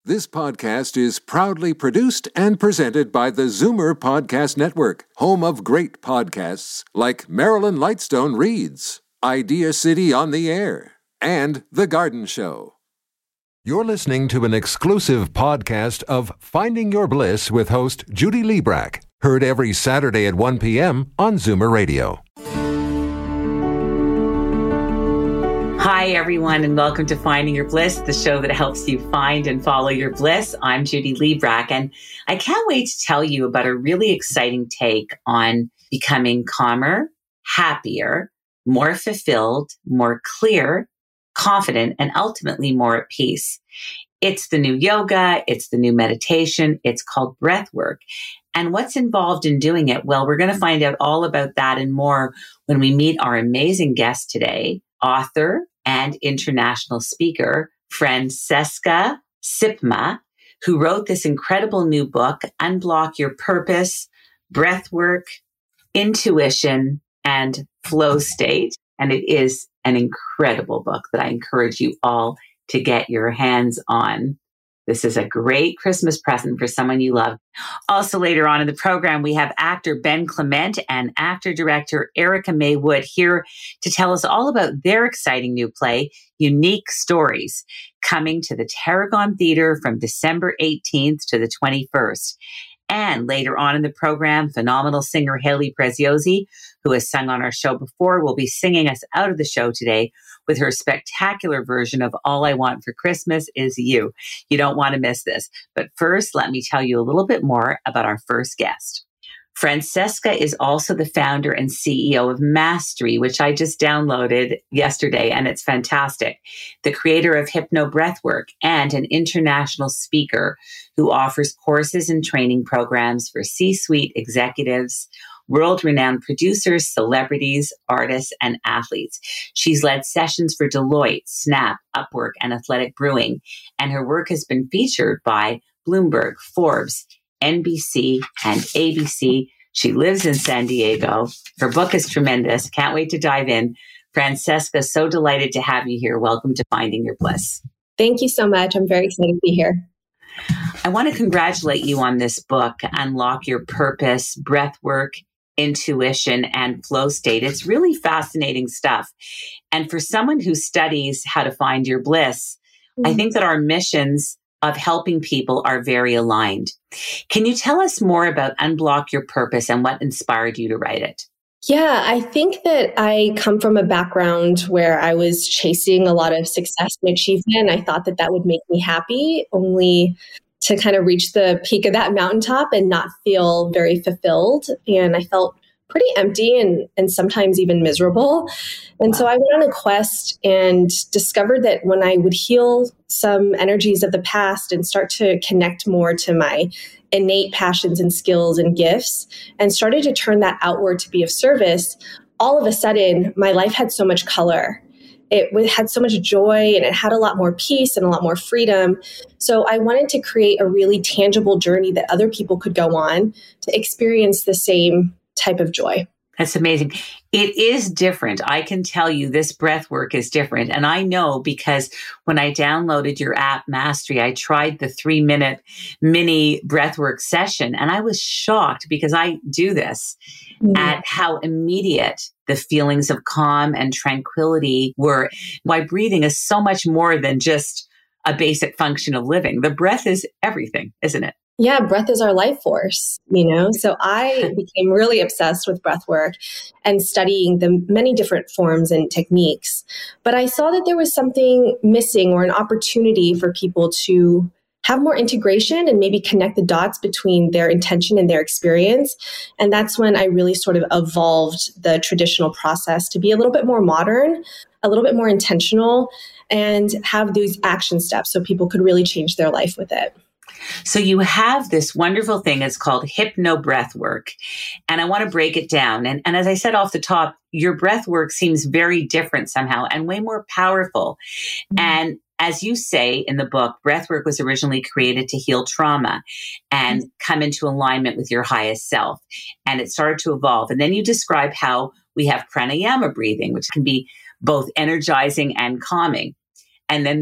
This podcast is proudly produced and presented by the Zoomer Podcast Network, home of great podcasts like Marilyn Lightstone Reads, Idea City on the Air, and The Garden Show. You're listening to an exclusive podcast of Finding Your Bliss with host Judy Librach, heard every Saturday at 1 p.m. on Zoomer Radio. Hi, everyone, and welcome to Finding Your Bliss, the show that helps you find and follow your bliss. I'm Judy Librach, and I can't wait to tell you about a really exciting take on becoming calmer, happier, more fulfilled, more clear, confident, and ultimately more at peace. It's the new yoga, it's the new meditation, it's called breath work. And what's involved in doing it? Well, we're going to find out all about that and more when we meet our amazing guest today, author and international speaker, Francesca Sipma, who wrote this incredible new book, Unblock Your Purpose, Breathwork, Intuition, and Flow State. And it is an incredible book that I encourage you all to get your hands on. This is a great Christmas present for someone you love. Also later on in the program, we have actor Ben Clement and actor-director Erica May Wood here to tell us all about their exciting new play, Unique Stories, coming to the Tarragon Theatre from December 18th to the 21st. And later on in the program, phenomenal singer Haley Preziosi, who has sung on our show before, will be singing us out of the show today with her spectacular version of All I Want for Christmas Is You. You don't want to miss this. But first, let me tell you a little bit more about our first guest. Francesca is also the founder and CEO of Mastery, which I just downloaded yesterday, and it's fantastic. The creator of Hypno Breathwork and an international speaker who offers courses and training programs for C-suite executives, world-renowned producers, celebrities, artists, and athletes. She's led sessions for Deloitte, Snap, Upwork, and Athletic Brewing, and her work has been featured by Bloomberg, Forbes, NBC, and ABC. She lives in San Diego. Her book is tremendous. Can't wait to dive in. Francesca, so delighted to have you here. Welcome to Finding Your Bliss. Thank you so much. I'm very excited to be here. I want to congratulate you on this book, Unlock Your Purpose, Breathwork, Intuition, and Flow State. It's really fascinating stuff. And for someone who studies how to find your bliss, I think that our missions of helping people are very aligned. Can you tell us more about Unblock Your Purpose and what inspired you to write it? Yeah, I think that I come from a background where I was chasing a lot of success and achievement. I thought that that would make me happy, only to kind of reach the peak of that mountaintop and not feel very fulfilled. And I felt pretty empty and sometimes even miserable. And so I went on a quest and discovered that when I would heal some energies of the past and start to connect more to my innate passions and skills and gifts and started to turn that outward to be of service, all of a sudden my life had so much color. It had so much joy and it had a lot more peace and a lot more freedom. So I wanted to create a really tangible journey that other people could go on to experience the same type of joy. That's amazing. It is different. I can tell you this breath work is different. And I know because when I downloaded your app, Mastery, I tried the 3-minute mini breathwork session and I was shocked because I do this at how immediate the feelings of calm and tranquility were. Why breathing is so much more than just a basic function of living. The breath is everything, isn't it? Yeah, breath is our life force, So I became really obsessed with breath work and studying the many different forms and techniques. But I saw that there was something missing or an opportunity for people to have more integration and maybe connect the dots between their intention and their experience. And that's when I really sort of evolved the traditional process to be a little bit more modern, a little bit more intentional, and have these action steps so people could really change their life with it. So you have this wonderful thing. It's called Hypno Breathwork. And I want to break it down. And as I said off the top, your breath work seems very different somehow and way more powerful. And as you say in the book, breathwork was originally created to heal trauma and come into alignment with your highest self. And it started to evolve. And then you describe how we have pranayama breathing, which can be both energizing and calming. And then there's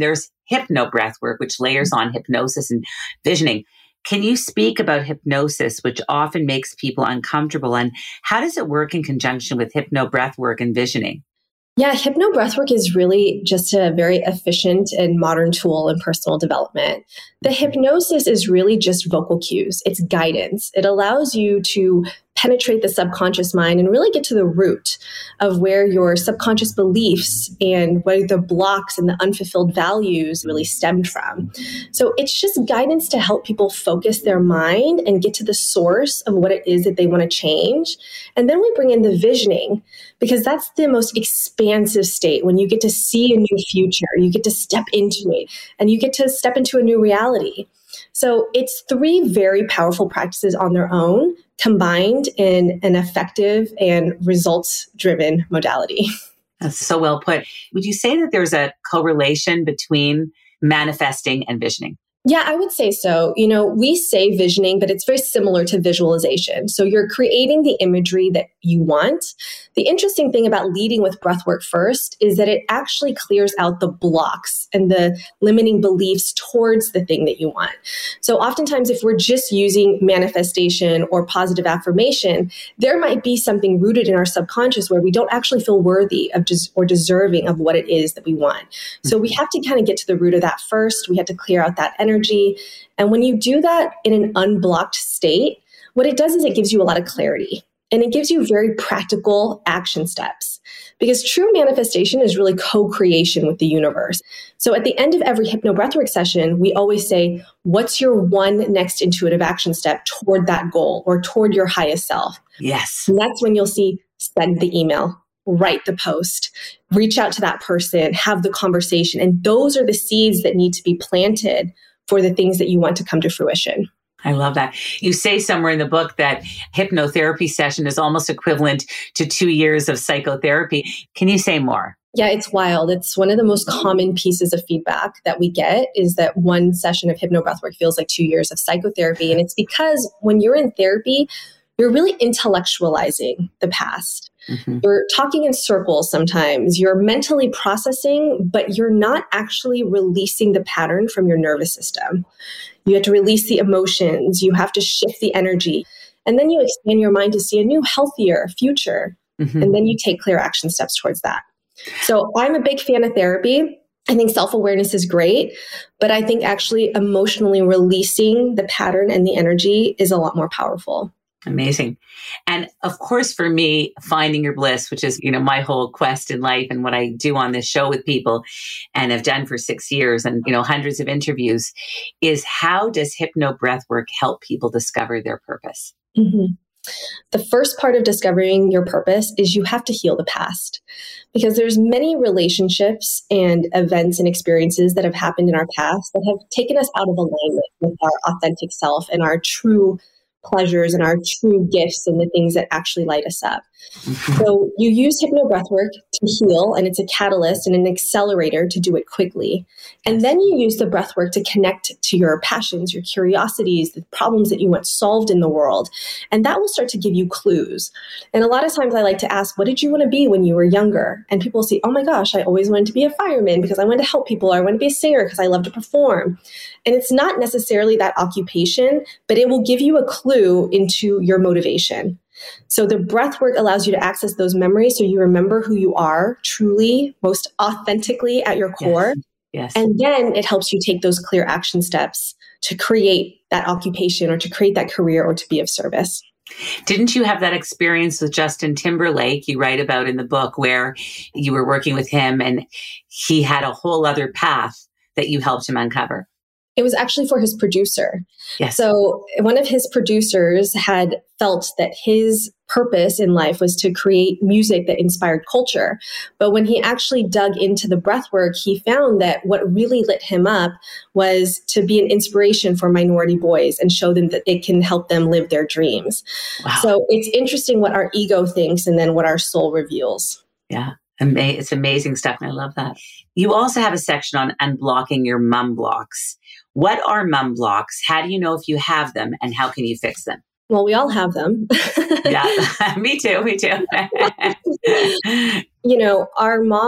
hypno breathwork, which layers on hypnosis and visioning. Can you speak about hypnosis, which often makes people uncomfortable, and how does it work in conjunction with hypno breathwork and visioning? Yeah, hypno breathwork is really just a very efficient and modern tool in personal development. The hypnosis is really just vocal cues. It's guidance. It allows you to penetrate the subconscious mind and really get to the root of where your subconscious beliefs and where the blocks and the unfulfilled values really stemmed from. So it's just guidance to help people focus their mind and get to the source of what it is that they want to change. And then we bring in the visioning, because that's the most expansive state when you get to see a new future, you get to step into it, and you get to step into a new reality. So it's 3 very powerful practices on their own, combined in an effective and results-driven modality. That's so well put. Would you say that there's a correlation between manifesting and visioning? Yeah, I would say so. You know, we say visioning, but it's very similar to visualization. So you're creating the imagery that you want. The interesting thing about leading with breathwork first is that it actually clears out the blocks and the limiting beliefs towards the thing that you want. So oftentimes, if we're just using manifestation or positive affirmation, there might be something rooted in our subconscious where we don't actually feel worthy of or deserving of what it is that we want. So we have to kind of get to the root of that first. We have to clear out that energy. And when you do that in an unblocked state, what it does is it gives you a lot of clarity, and it gives you very practical action steps, because true manifestation is really co-creation with the universe. So at the end of every hypno breathwork session, we always say, what's your one next intuitive action step toward that goal or toward your highest self? Yes. And that's when you'll see, send the email, write the post, reach out to that person, have the conversation. And those are the seeds that need to be planted for the things that you want to come to fruition. I love that. You say somewhere in the book that hypnotherapy session is almost equivalent to 2 years of psychotherapy. Can you say more? Yeah, it's wild. It's one of the most common pieces of feedback that we get, is that one session of hypno breathwork feels like 2 years of psychotherapy. And it's because when you're in therapy, you're really intellectualizing the past. Mm-hmm. You're talking in circles sometimes. You're mentally processing, but you're not actually releasing the pattern from your nervous system. You have to release the emotions. You have to shift the energy. And then you expand your mind to see a new, healthier future. Mm-hmm. And then you take clear action steps towards that. So I'm a big fan of therapy. I think self-awareness is great, but I think actually emotionally releasing the pattern and the energy is a lot more powerful. Amazing. And of course, for me, finding your bliss, which is, my whole quest in life and what I do on this show with people and have done for 6 years and, hundreds of interviews, is how does hypno breathwork help people discover their purpose? Mm-hmm. The first part of discovering your purpose is you have to heal the past, because there's many relationships and events and experiences that have happened in our past that have taken us out of alignment with our authentic self and our true pleasures and our true gifts and the things that actually light us up. Mm-hmm. So you use hypno breathwork to heal, and it's a catalyst and an accelerator to do it quickly. And then you use the breathwork to connect to your passions, your curiosities, the problems that you want solved in the world. And that will start to give you clues. And a lot of times I like to ask, what did you want to be when you were younger? And people say, oh my gosh, I always wanted to be a fireman because I wanted to help people, or I wanted to be a singer because I love to perform. And it's not necessarily that occupation, but it will give you a clue into your motivation. So the breath work allows you to access those memories so you remember who you are truly, most authentically at your core. Yes. And then it helps you take those clear action steps to create that occupation or to create that career or to be of service. Didn't you have that experience with Justin Timberlake you write about in the book, where you were working with him and he had a whole other path that you helped him uncover? It was actually for his producer. Yes. So one of his producers had felt that his purpose in life was to create music that inspired culture. But when he actually dug into the breath work, he found that what really lit him up was to be an inspiration for minority boys and show them that it can help them live their dreams. Wow. So it's interesting what our ego thinks and then what our soul reveals. Yeah. It's amazing stuff. And I love that. You also have a section on unblocking your mum blocks. What are mum blocks? How do you know if you have them, and how can you fix them? Well, we all have them. Yeah, me too. Our mom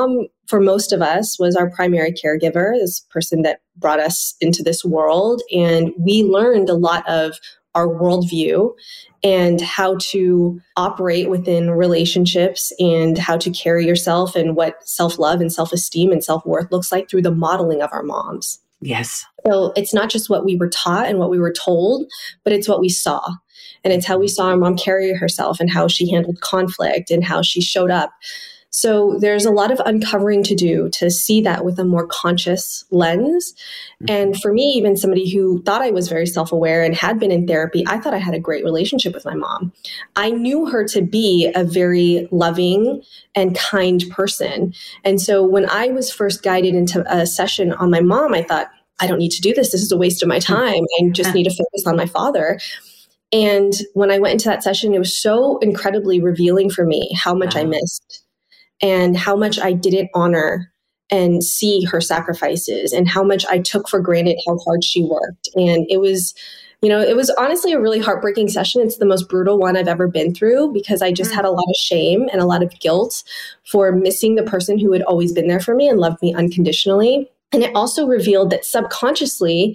for most of us, was our primary caregiver, this person that brought us into this world. And we learned a lot of our worldview and how to operate within relationships and how to carry yourself and what self-love and self-esteem and self-worth looks like through the modeling of our moms. Yes. So it's not just what we were taught and what we were told, but it's what we saw. And it's how we saw our mom carry herself and how she handled conflict and how she showed up. So there's a lot of uncovering to do to see that with a more conscious lens. And for me, even somebody who thought I was very self-aware and had been in therapy, I thought I had a great relationship with my mom. I knew her to be a very loving and kind person. And so when I was first guided into a session on my mom, I thought, I don't need to do this. This is a waste of my time. I just need to focus on my father. And when I went into that session, it was so incredibly revealing for me how much I missed and how much I didn't honor and see her sacrifices and how much I took for granted how hard she worked. And it was, it was honestly a really heartbreaking session. It's the most brutal one I've ever been through because I just had a lot of shame and a lot of guilt for missing the person who had always been there for me and loved me unconditionally. And it also revealed that subconsciously,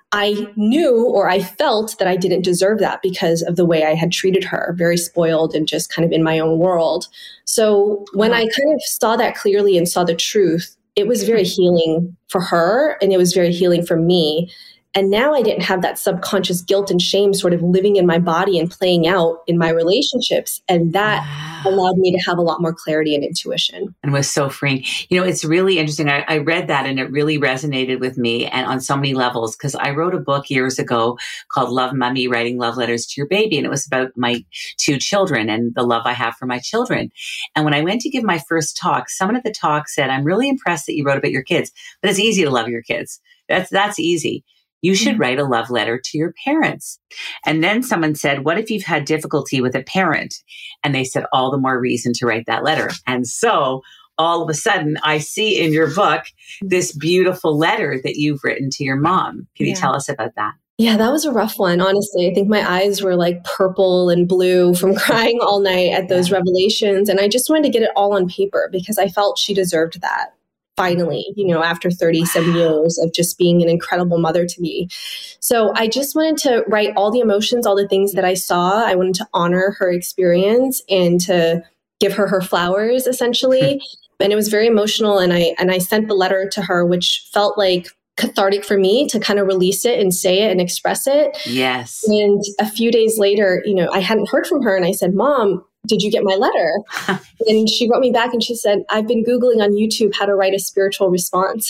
I knew or I felt that I didn't deserve that because of the way I had treated her, very spoiled and just kind of in my own world. So when I kind of saw that clearly and saw the truth, it was very healing for her and it was very healing for me. And now I didn't have that subconscious guilt and shame sort of living in my body and playing out in my relationships. And that allowed me to have a lot more clarity and intuition. And was so freeing. It's really interesting. I read that and it really resonated with me and on so many levels because I wrote a book years ago called Love Mummy, Writing Love Letters to Your Baby. And it was about my 2 children and the love I have for my children. And when I went to give my first talk, someone at the talk said, I'm really impressed that you wrote about your kids, but it's easy to love your kids. That's easy. You should write a love letter to your parents. And then someone said, what if you've had difficulty with a parent? And they said, all the more reason to write that letter. And so all of a sudden, I see in your book this beautiful letter that you've written to your mom. Can you tell us about that? Yeah, that was a rough one, honestly. I think my eyes were like purple and blue from crying all night at those revelations. And I just wanted to get it all on paper because I felt she deserved that. Finally, after 37 years of just being an incredible mother to me. So I just wanted to write all the emotions, all the things that I saw. I wanted to honor her experience and to give her her flowers, essentially. And it was very emotional. And I sent the letter to her, which felt like cathartic for me to kind of release it and say it and express it. Yes. And a few days later, I hadn't heard from her and I said, Mom, did you get my letter? And she wrote me back and she said, I've been Googling on YouTube how to write a spiritual response.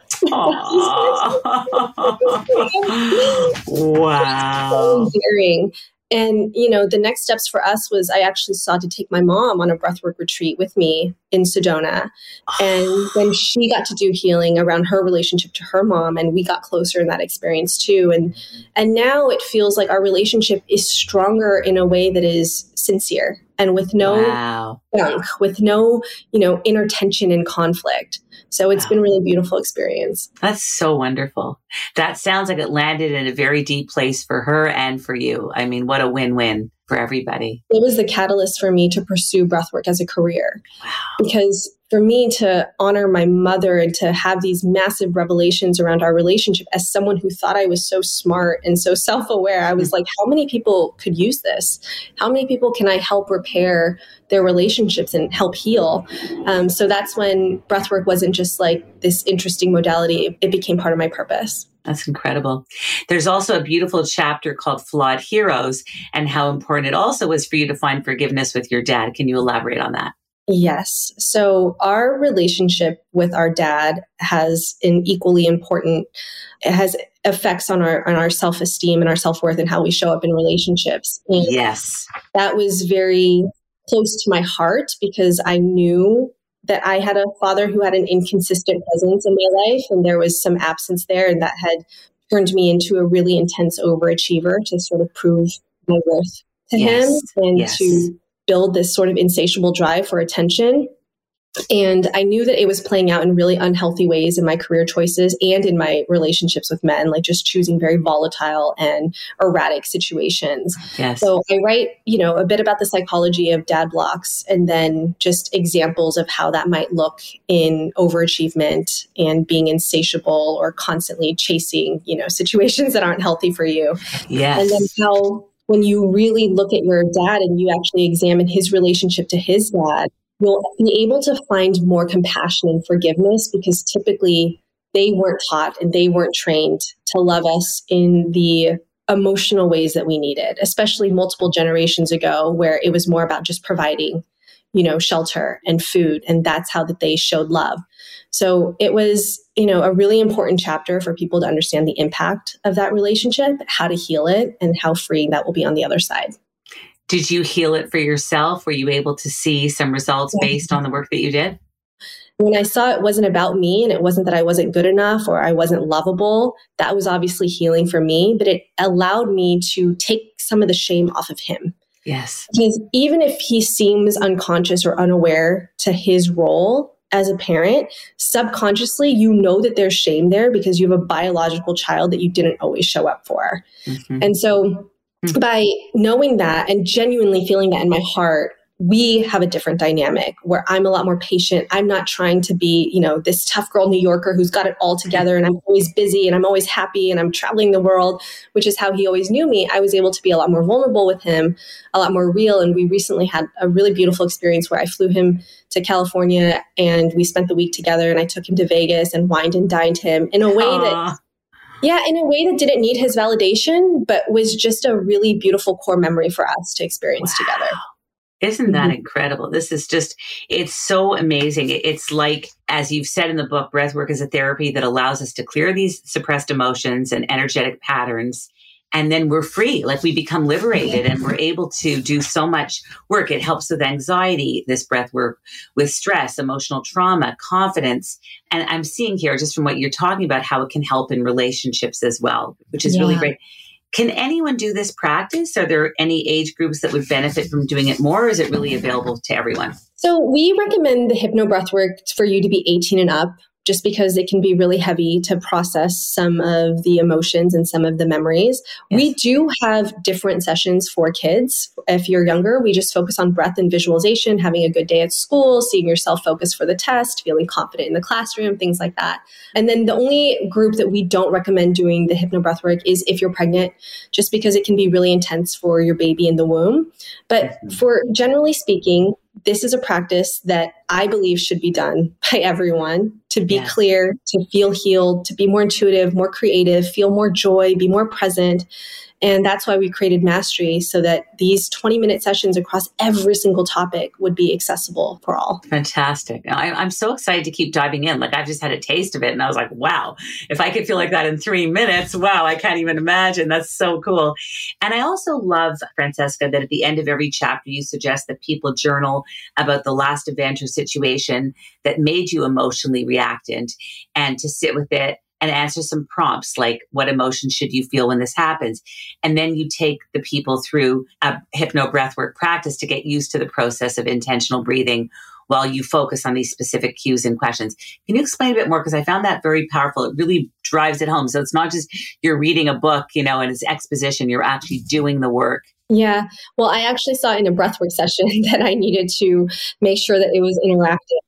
Wow. So endearing. And, the next steps for us was I actually sought to take my mom on a breathwork retreat with me in Sedona. And then she got to do healing around her relationship to her mom. And we got closer in that experience too. And now it feels like our relationship is stronger in a way that is sincere and with no gunk, with no, inner tension and conflict. So it's been a really beautiful experience. That's so wonderful. That sounds like it landed in a very deep place for her and for you. I mean, what a win-win for everybody. It was the catalyst for me to pursue breathwork as a career. Wow. Because for me to honor my mother and to have these massive revelations around our relationship as someone who thought I was so smart and so self-aware, I was like, how many people could use this? How many people can I help repair their relationships and help heal? So that's when breathwork wasn't just like this interesting modality. It became part of my purpose. That's incredible. There's also a beautiful chapter called Flawed Heroes and how important it also was for you to find forgiveness with your dad. Can you elaborate on that? Yes. So our relationship with our dad has an equally important, it has effects on our self-esteem and our self-worth and how we show up in relationships. And yes. That was very close to my heart because I knew that I had a father who had an inconsistent presence in my life and there was some absence there and that had turned me into a really intense overachiever to sort of prove my worth to him and to build this sort of insatiable drive for attention. And I knew that it was playing out in really unhealthy ways in my career choices and in my relationships with men, like just choosing very volatile and erratic situations. Yes. So I write, a bit about the psychology of dad blocks and then just examples of how that might look in overachievement and being insatiable or constantly chasing, situations that aren't healthy for you. Yes. And then how when you really look at your dad and you actually examine his relationship to his dad, you'll be able to find more compassion and forgiveness because typically they weren't taught and they weren't trained to love us in the emotional ways that we needed, especially multiple generations ago where it was more about just providing, shelter and food. And that's how that they showed love. So it was, a really important chapter for people to understand the impact of that relationship, how to heal it, and how freeing that will be on the other side. Did you heal it for yourself? Were you able to see some results based on the work that you did? When I saw it wasn't about me and it wasn't that I wasn't good enough or I wasn't lovable, that was obviously healing for me, but it allowed me to take some of the shame off of him. Yes. Because even if he seems unconscious or unaware to his role as a parent, subconsciously, you know that there's shame there because you have a biological child that you didn't always show up for. Mm-hmm. And so by knowing that and genuinely feeling that in my heart, we have a different dynamic where I'm a lot more patient. I'm not trying to be, this tough girl New Yorker who's got it all together and I'm always busy and I'm always happy and I'm traveling the world, which is how he always knew me. I was able to be a lot more vulnerable with him, a lot more real. And we recently had a really beautiful experience where I flew him to California and we spent the week together and I took him to Vegas and wined and dined him in a way that in a way that didn't need his validation, but was just a really beautiful core memory for us to experience together. Isn't that incredible? This is it's so amazing. It's like, as you've said in the book, breathwork is a therapy that allows us to clear these suppressed emotions and energetic patterns. And then we're free, like we become liberated and we're able to do so much work. It helps with anxiety, this breath work, with stress, emotional trauma, confidence. And I'm seeing here, just from what you're talking about, how it can help in relationships as well, which is really great. Can anyone do this practice? Are there any age groups that would benefit from doing it more, or is it really available to everyone? So we recommend the hypnobreathwork for you to be 18 and up, just because it can be really heavy to process some of the emotions and some of the memories. Yes. We do have different sessions for kids. If you're younger, we just focus on breath and visualization, having a good day at school, seeing yourself focus for the test, feeling confident in the classroom, things like that. And then the only group that we don't recommend doing the hypnobreathwork is if you're pregnant, just because it can be really intense for your baby in the womb. But for generally speaking, this is a practice that I believe should be done by everyone to be clear, to feel healed, to be more intuitive, more creative, feel more joy, be more present. And that's why we created Mastery, so that these 20-minute sessions across every single topic would be accessible for all. Fantastic. I'm so excited to keep diving in. Like, I've just had a taste of it and I was like, wow, if I could feel like that in 3 minutes, wow, I can't even imagine. That's so cool. And I also love, Francesca, that at the end of every chapter, you suggest that people journal about the last event or situation that made you emotionally reactant and to sit with it and answer some prompts like, what emotion should you feel when this happens? And then you take the people through a hypnobreathwork practice to get used to the process of intentional breathing while you focus on these specific cues and questions. Can you explain a bit more? Because I found that very powerful. It really drives it home. So it's not just you're reading a book, and it's exposition. You're actually doing the work. Yeah. Well, I actually saw in a breathwork session that I needed to make sure that it was interactive.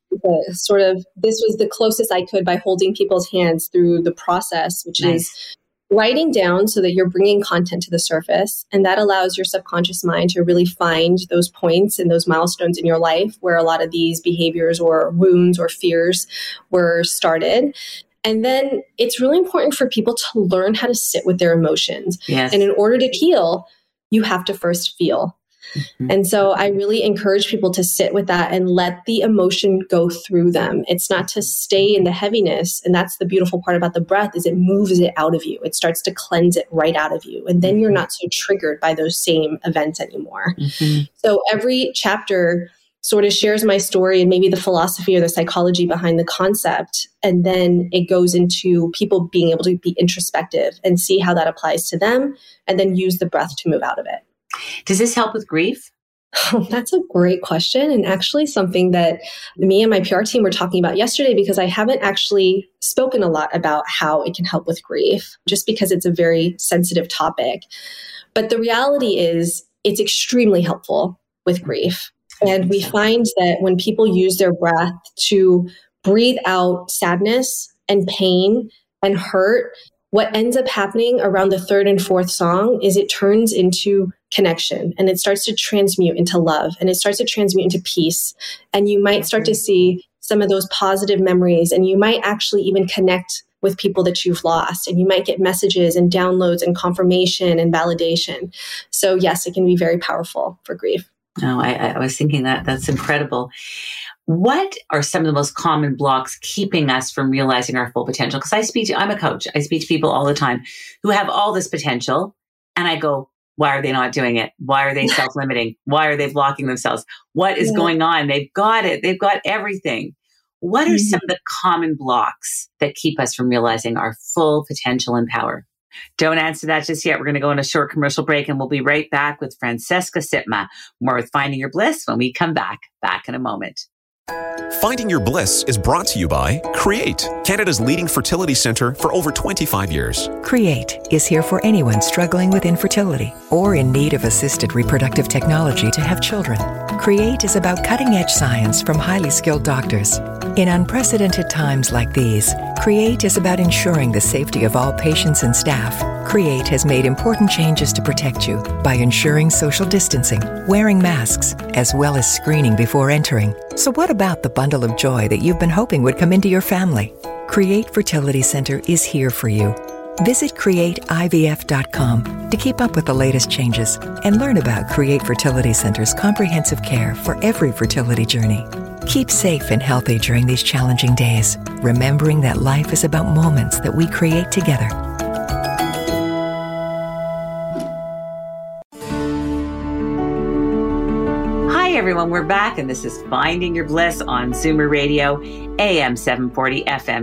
This was the closest I could by holding people's hands through the process, which is writing down so that you're bringing content to the surface. And that allows your subconscious mind to really find those points and those milestones in your life where a lot of these behaviors or wounds or fears were started. And then it's really important for people to learn how to sit with their emotions. Yes. And in order to heal, you have to first feel. Mm-hmm. And so I really encourage people to sit with that and let the emotion go through them. It's not to stay in the heaviness. And that's the beautiful part about the breath, is it moves it out of you. It starts to cleanse it right out of you. And then you're not so triggered by those same events anymore. Mm-hmm. So every chapter sort of shares my story and maybe the philosophy or the psychology behind the concept. And then it goes into people being able to be introspective and see how that applies to them, and then use the breath to move out of it. Does this help with grief? Oh, that's a great question. And actually something that me and my PR team were talking about yesterday, because I haven't actually spoken a lot about how it can help with grief, just because it's a very sensitive topic. But the reality is it's extremely helpful with grief. And we find that when people use their breath to breathe out sadness and pain and hurt, what ends up happening around the third and fourth song is it turns into connection, and it starts to transmute into love, and it starts to transmute into peace. And you might start to see some of those positive memories, and you might actually even connect with people that you've lost, and you might get messages and downloads and confirmation and validation. So yes, it can be very powerful for grief. Oh, I was thinking that's incredible. What are some of the most common blocks keeping us from realizing our full potential? Because I'm a coach. I speak to people all the time who have all this potential. And I go, why are they not doing it? Why are they self-limiting? Why are they blocking themselves? What is going on? They've got it. They've got everything. What are some of the common blocks that keep us from realizing our full potential and power? Don't answer that just yet. We're going to go on a short commercial break, and we'll be right back with Francesca Sitma. More with Finding Your Bliss when we come back in a moment. Finding Your Bliss is brought to you by Create, Canada's leading fertility centre for over 25 years. Create is here for anyone struggling with infertility or in need of assisted reproductive technology to have children. Create is about cutting-edge science from highly skilled doctors. In unprecedented times like these, Create is about ensuring the safety of all patients and staff. Create has made important changes to protect you by ensuring social distancing, wearing masks, as well as screening before entering. So what about the bundle of joy that you've been hoping would come into your family? Create Fertility Center is here for you. Visit createivf.com to keep up with the latest changes and learn about Create Fertility Center's comprehensive care for every fertility journey. Keep safe and healthy during these challenging days, remembering that life is about moments that we create together. Hi, everyone. We're back, and this is Finding Your Bliss on Zoomer Radio, AM 740, FM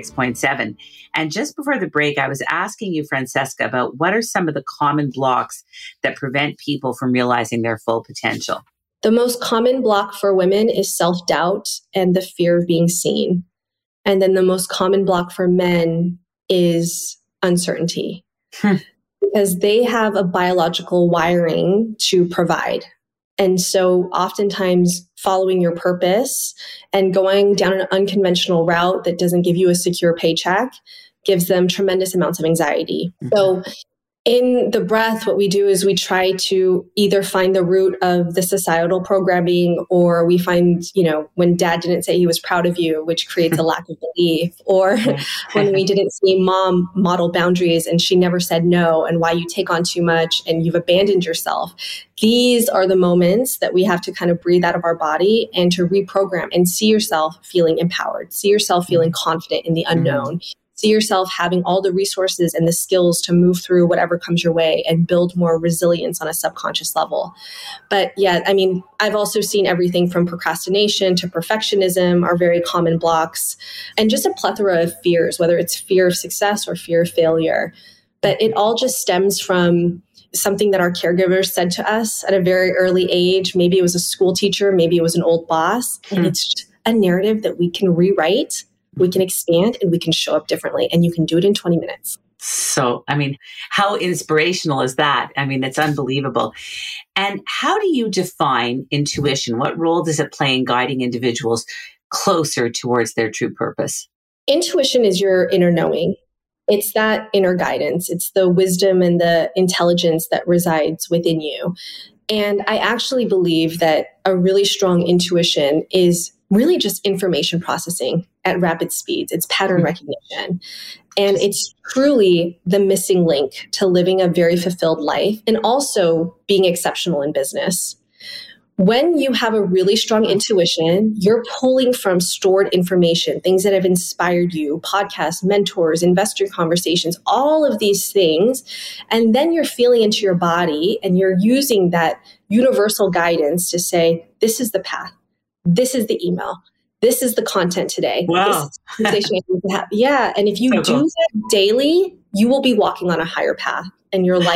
96.7. And just before the break, I was asking you, Francesca, about what are some of the common blocks that prevent people from realizing their full potential? The most common block for women is self-doubt and the fear of being seen. And then the most common block for men is uncertainty. Because they have a biological wiring to provide. And so oftentimes following your purpose and going down an unconventional route that doesn't give you a secure paycheck gives them tremendous amounts of anxiety. So in the breath, what we do is we try to either find the root of the societal programming, or we find, when dad didn't say he was proud of you, which creates a lack of belief, or when we didn't see mom model boundaries and she never said no, and why you take on too much and you've abandoned yourself. These are the moments that we have to kind of breathe out of our body and to reprogram and see yourself feeling empowered, see yourself feeling confident in the unknown. See yourself having all the resources and the skills to move through whatever comes your way and build more resilience on a subconscious level. But yeah, I've also seen everything from procrastination to perfectionism are very common blocks, and just a plethora of fears, whether it's fear of success or fear of failure. But it all just stems from something that our caregivers said to us at a very early age. Maybe it was a school teacher, maybe it was an old boss, and it's a narrative that we can rewrite. We can expand and we can show up differently, and you can do it in 20 minutes. So, how inspirational is that? It's unbelievable. And how do you define intuition? What role does it play in guiding individuals closer towards their true purpose? Intuition is your inner knowing. It's that inner guidance. It's the wisdom and the intelligence that resides within you. And I actually believe that a really strong intuition is really just information processing at rapid speeds. It's pattern recognition. And it's truly the missing link to living a very fulfilled life and also being exceptional in business. When you have a really strong intuition, you're pulling from stored information, things that have inspired you, podcasts, mentors, investor conversations, all of these things. And then you're feeling into your body and you're using that universal guidance to say, this is the path. This is the email. This is the content today. Wow. This is the yeah. And if you do that daily, you will be walking on a higher path and your life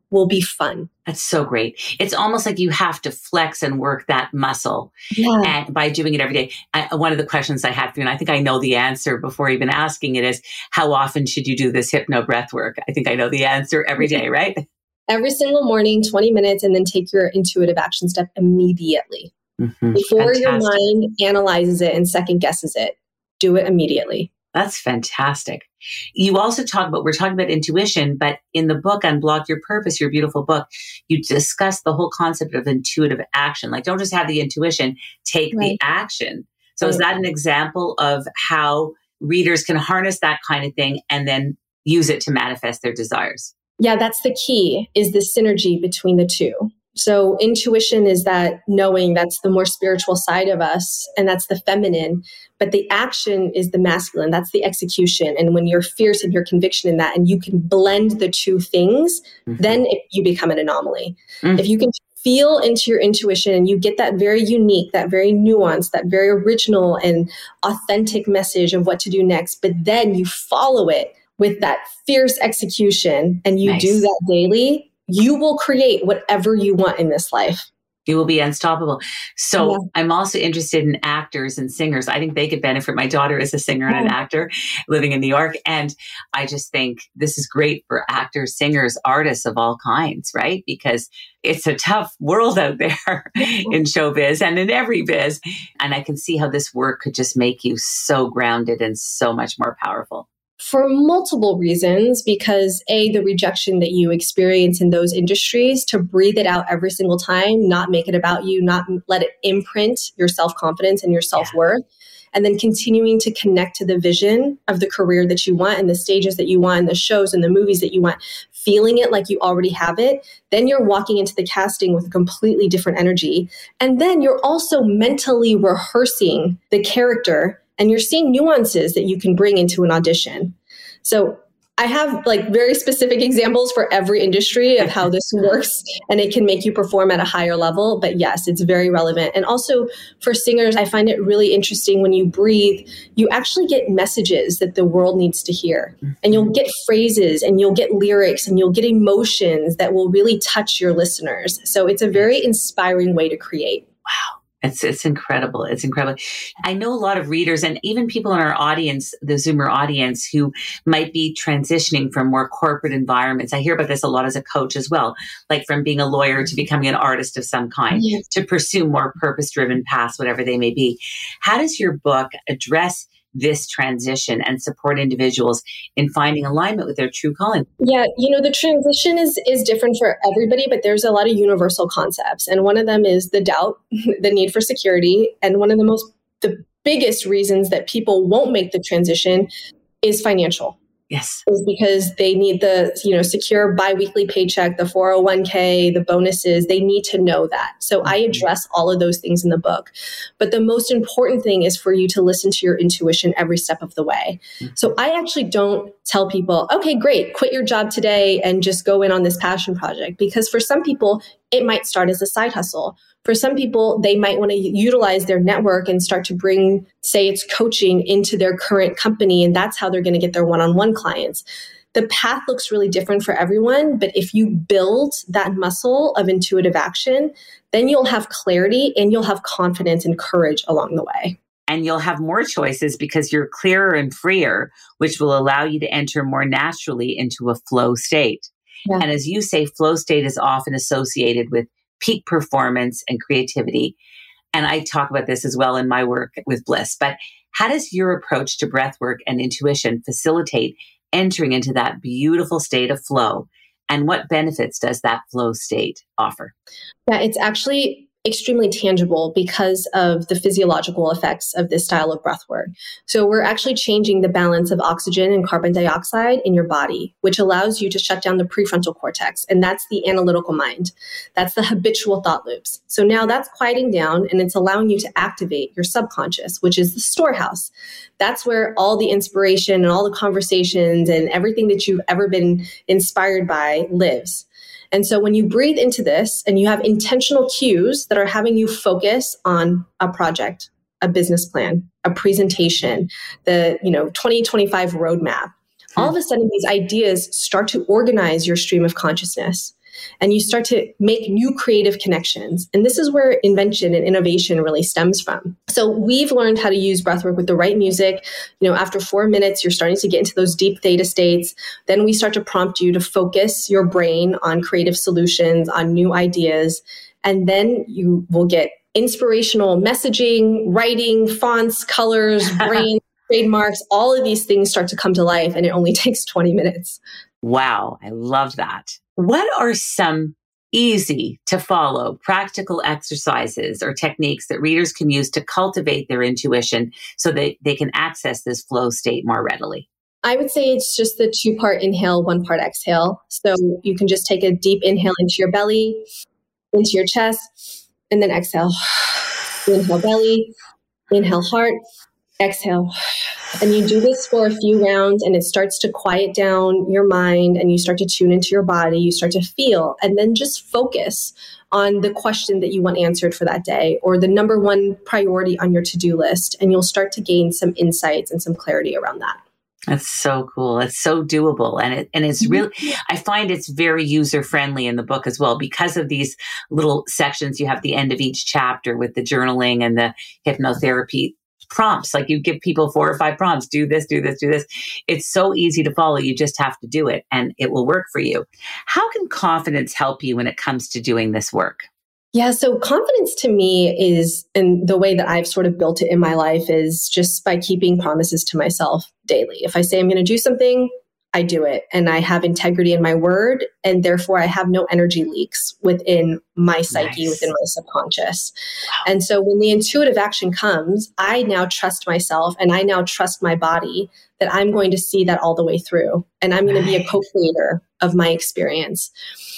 will be fun. That's so great. It's almost like you have to flex and work that muscle and by doing it every day. One of the questions I had for you, and I think I know the answer before even asking it, is how often should you do this hypno breath work? I think I know the answer every day, right? Every single morning, 20 minutes, and then take your intuitive action step immediately. Before your mind analyzes it and second guesses it, do it immediately. That's fantastic. You also we're talking about intuition, but in the book, Unblock Your Purpose, your beautiful book, you discuss the whole concept of intuitive action. Like, don't just have the intuition, take the action. So is that an example of how readers can harness that kind of thing and then use it to manifest their desires? Yeah, that's the key, is the synergy between the two. So intuition is that knowing, that's the more spiritual side of us, and that's the feminine. But the action is the masculine. That's the execution. And when you're fierce in your conviction in that, and you can blend the two things, then you become an anomaly. If you can feel into your intuition and you get that very unique, that very nuanced, that very original and authentic message of what to do next, but then you follow it with that fierce execution and you do that daily, you will create whatever you want in this life. You will be unstoppable. So I'm also interested in actors and singers. I think they could benefit. My daughter is a singer and an actor living in New York. And I just think this is great for actors, singers, artists of all kinds, right? Because it's a tough world out there in showbiz and in every biz. And I can see how this work could just make you so grounded and so much more powerful. For multiple reasons, because the rejection that you experience in those industries, to breathe it out every single time, not make it about you, not let it imprint your self-confidence and your self-worth, and then continuing to connect to the vision of the career that you want and the stages that you want and the shows and the movies that you want, feeling it like you already have it, then you're walking into the casting with a completely different energy. And then you're also mentally rehearsing the character, and you're seeing nuances that you can bring into an audition. So I have like very specific examples for every industry of how this works, and it can make you perform at a higher level. But yes, it's very relevant. And also for singers, I find it really interesting when you breathe, you actually get messages that the world needs to hear. And you'll get phrases and you'll get lyrics and you'll get emotions that will really touch your listeners. So it's a very inspiring way to create. Wow. It's incredible. It's incredible. I know a lot of readers and even people in our audience, the Zoomer audience, who might be transitioning from more corporate environments. I hear about this a lot as a coach as well, like from being a lawyer to becoming an artist of some kind, to pursue more purpose-driven paths, whatever they may be. How does your book address this transition and support individuals in finding alignment with their true calling? Yeah, the transition is different for everybody, but there's a lot of universal concepts. And one of them is the doubt, the need for security. And one of the biggest reasons that people won't make the transition is financial. Yes. Is because they need the, secure biweekly paycheck, the 401k, the bonuses. They need to know that. So I address all of those things in the book. But the most important thing is for you to listen to your intuition every step of the way. So I actually don't tell people, okay, great, quit your job today and just go in on this passion project. Because for some people, it might start as a side hustle. For some people, they might want to utilize their network and start to bring, say it's coaching, into their current company. And that's how they're going to get their one-on-one clients. The path looks really different for everyone. But if you build that muscle of intuitive action, then you'll have clarity and you'll have confidence and courage along the way. And you'll have more choices because you're clearer and freer, which will allow you to enter more naturally into a flow state. Yeah. And as you say, flow state is often associated with peak performance and creativity. And I talk about this as well in my work with Bliss. But how does your approach to breath work and intuition facilitate entering into that beautiful state of flow? And what benefits does that flow state offer? Yeah, it's actually extremely tangible because of the physiological effects of this style of breath work. So we're actually changing the balance of oxygen and carbon dioxide in your body, which allows you to shut down the prefrontal cortex. And that's the analytical mind. That's the habitual thought loops. So now that's quieting down and it's allowing you to activate your subconscious, which is the storehouse. That's where all the inspiration and all the conversations and everything that you've ever been inspired by lives. And so when you breathe into this and you have intentional cues that are having you focus on a project, a business plan, a presentation, the 2025 roadmap, all of a sudden these ideas start to organize your stream of consciousness. and you start to make new creative connections. And this is where invention and innovation really stems from. So we've learned how to use breathwork with the right music. After 4 minutes, you're starting to get into those deep theta states. Then we start to prompt you to focus your brain on creative solutions, on new ideas. And then you will get inspirational messaging, writing, fonts, colors, brain, trademarks, all of these things start to come to life, and it only takes 20 minutes. Wow, I love that. What are some easy to follow practical exercises or techniques that readers can use to cultivate their intuition so that they can access this flow state more readily? I would say it's just the 2-part inhale, 1-part exhale. So you can just take a deep inhale into your belly, into your chest, and then exhale. Inhale belly, inhale heart, exhale. And you do this for a few rounds, and it starts to quiet down your mind, and you start to tune into your body. You start to feel, and then just focus on the question that you want answered for that day, or the number one priority on your to-do list. And you'll start to gain some insights and some clarity around that. That's so cool. It's so doable. And it's really, I find it's very user friendly in the book as well, because of these little sections you have at the end of each chapter with the journaling and the hypnotherapy prompts. Like you give people 4 or 5 prompts, do this, do this, do this. It's so easy to follow. You just have to do it and it will work for you. How can confidence help you when it comes to doing this work? Yeah, so confidence to me is, and the way that I've sort of built it in my life is just by keeping promises to myself daily. If I say I'm going to do something, I do it, and I have integrity in my word, and therefore I have no energy leaks within my psyche, within my subconscious. Wow. And so when the intuitive action comes, I now trust myself, and I now trust my body that I'm going to see that all the way through, and I'm going to be a co-creator of my experience.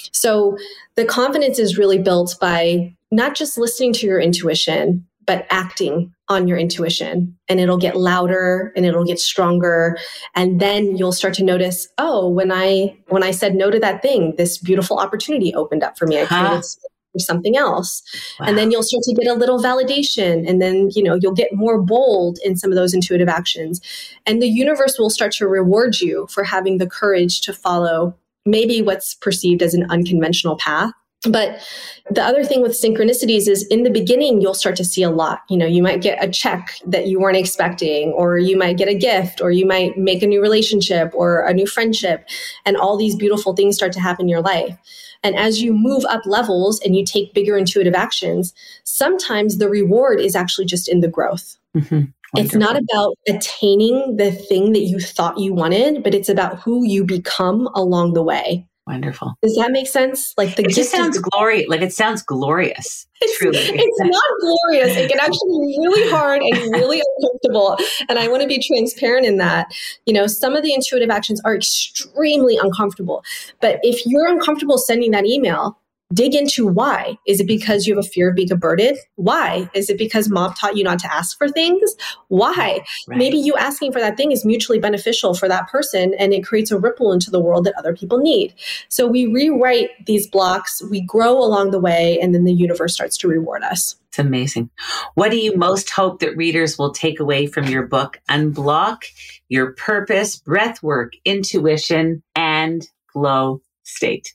So the confidence is really built by not just listening to your intuition, but acting on your intuition, and it'll get louder and it'll get stronger. And then you'll start to notice, oh, when I said no to that thing, this beautiful opportunity opened up for me. I created something else. Wow. And then you'll start to get a little validation. And then, you'll get more bold in some of those intuitive actions. And the universe will start to reward you for having the courage to follow maybe what's perceived as an unconventional path. But the other thing with synchronicities is in the beginning, you'll start to see a lot. You might get a check that you weren't expecting, or you might get a gift, or you might make a new relationship or a new friendship. And all these beautiful things start to happen in your life. And as you move up levels and you take bigger intuitive actions, sometimes the reward is actually just in the growth. Mm-hmm. It's not about attaining the thing that you thought you wanted, but it's about who you become along the way. Wonderful. Does that make sense? Like it just sounds glorious. Like it sounds glorious. Truly. It's not glorious. It can actually be really hard and really uncomfortable. And I want to be transparent in that. Some of the intuitive actions are extremely uncomfortable. But if you're uncomfortable sending that email, dig into why. Is it because you have a fear of being a burden? Why? Is it because mom taught you not to ask for things? Why? Right. Maybe you asking for that thing is mutually beneficial for that person, and it creates a ripple into the world that other people need. So we rewrite these blocks, we grow along the way, and then the universe starts to reward us. It's amazing. What do you most hope that readers will take away from your book, Unblock Your Purpose, Breathwork, Intuition, and Flow State?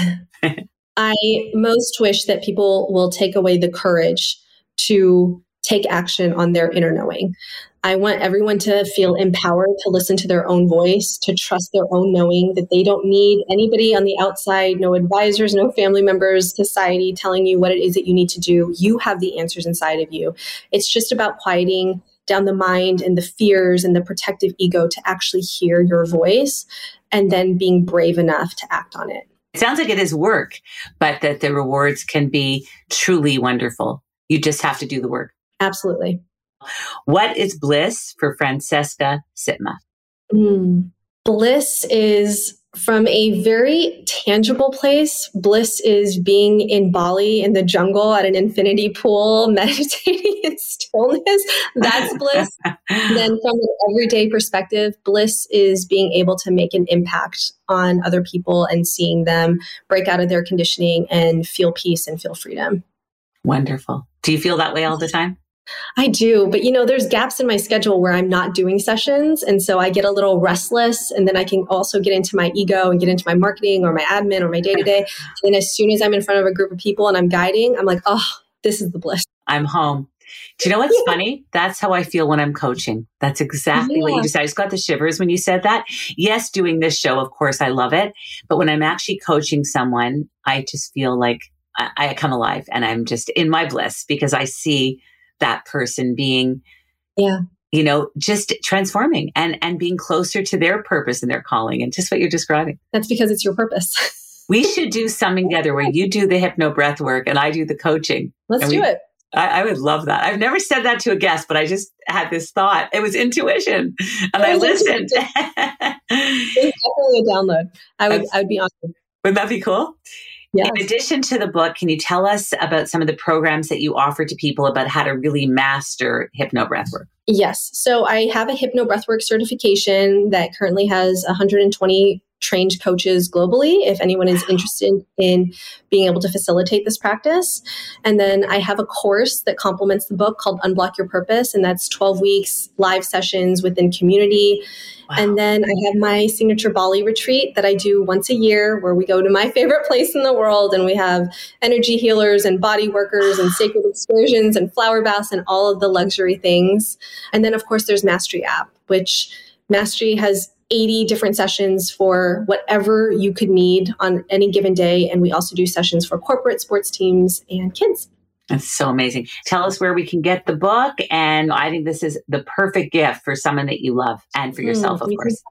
I most wish that people will take away the courage to take action on their inner knowing. I want everyone to feel empowered to listen to their own voice, to trust their own knowing, that they don't need anybody on the outside, no advisors, no family members, society telling you what it is that you need to do. You have the answers inside of you. It's just about quieting down the mind and the fears and the protective ego to actually hear your voice, and then being brave enough to act on it. It sounds like it is work, but that the rewards can be truly wonderful. You just have to do the work. Absolutely. What is bliss for Francesca Sitma? Bliss is from a very tangible place. Bliss is being in Bali in the jungle at an infinity pool, meditating in stillness. That's bliss. Then from an everyday perspective, bliss is being able to make an impact on other people and seeing them break out of their conditioning and feel peace and feel freedom. Wonderful. Do you feel that way all the time? I do, but there's gaps in my schedule where I'm not doing sessions. And so I get a little restless, and then I can also get into my ego and get into my marketing or my admin or my day-to-day. And as soon as I'm in front of a group of people and I'm guiding, I'm like, oh, this is the bliss. I'm home. Do you know what's funny? That's how I feel when I'm coaching. That's exactly what you just said. I just got the shivers when you said that. Yes, doing this show, of course, I love it. But when I'm actually coaching someone, I just feel like I come alive and I'm just in my bliss because I see that person being, just transforming and being closer to their purpose and their calling and just what you're describing. That's because it's your purpose. We should do something together where you do the hypno breath work and I do the coaching. Let's do it. I would love that. I've never said that to a guest, but I just had this thought. It was intuition and I listened. It's definitely a download. I would be honored. Wouldn't that be cool? Yes. In addition to the book, can you tell us about some of the programs that you offer to people about how to really master hypno breathwork? Yes. So I have a hypno breathwork certification that currently has 120 trained coaches globally, if anyone is interested in being able to facilitate this practice. And then I have a course that complements the book called Unblock Your Purpose, and that's 12 weeks live sessions within community. Wow. And then I have my signature Bali retreat that I do once a year, where we go to my favorite place in the world, and we have energy healers and body workers and sacred excursions and flower baths and all of the luxury things. And then, of course, there's Mastery app, which Mastery has 80 different sessions for whatever you could need on any given day. And we also do sessions for corporate, sports teams, and kids. That's so amazing. Tell us where we can get the book. And I think this is the perfect gift for someone that you love and for yourself, of course.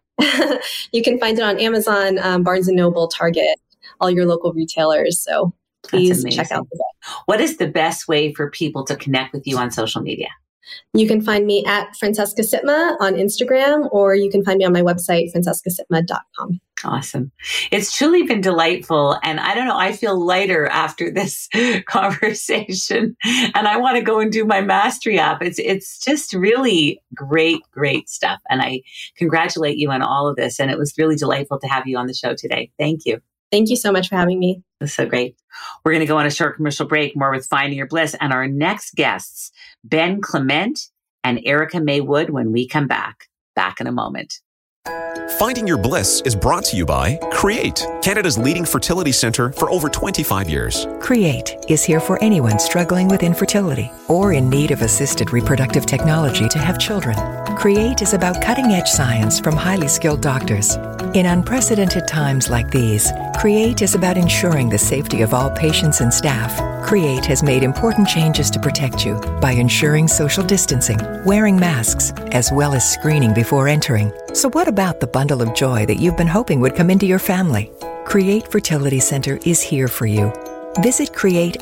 You can find it on Amazon, Barnes & Noble, Target, all your local retailers. So please check out the book. What is the best way for people to connect with you on social media? You can find me at Francesca Sitma on Instagram, or you can find me on my website, francescasitma.com. Awesome. It's truly been delightful. And I don't know, I feel lighter after this conversation and I want to go and do my Mastery app. It's just really great stuff. And I congratulate you on all of this. And it was really delightful to have you on the show today. Thank you. Thank you so much for having me. That's so great. We're going to go on a short commercial break, more with Finding Your Bliss and our next guests, Ben Clement and Erica May Wood, when we come back. Back in a moment. Finding Your Bliss is brought to you by Create, Canada's leading fertility centre for over 25 years. Create is here for anyone struggling with infertility or in need of assisted reproductive technology to have children. Create is about cutting-edge science from highly skilled doctors. In unprecedented times like these, Create is about ensuring the safety of all patients and staff. Create has made important changes to protect you by ensuring social distancing, wearing masks, as well as screening before entering. So what about the bundle of joy that you've been hoping would come into your family? Create Fertility Center is here for you. Visit